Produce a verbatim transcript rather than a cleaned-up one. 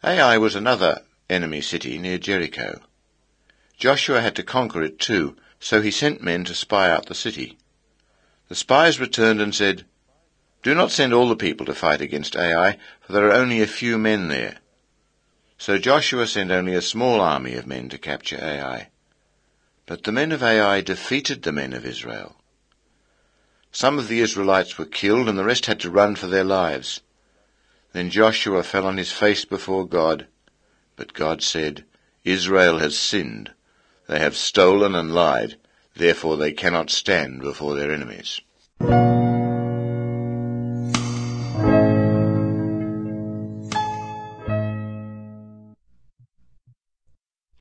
Ai was another enemy city near Jericho. Joshua had to conquer it too, so he sent men to spy out the city. The spies returned and said, "Do not send all the people to fight against Ai, for there are only a few men there." So Joshua sent only a small army of men to capture Ai. But the men of Ai defeated the men of Israel. Some of the Israelites were killed, and the rest had to run for their lives. Then Joshua fell on his face before God. But God said, "Israel has sinned. They have stolen and lied. Therefore they cannot stand before their enemies."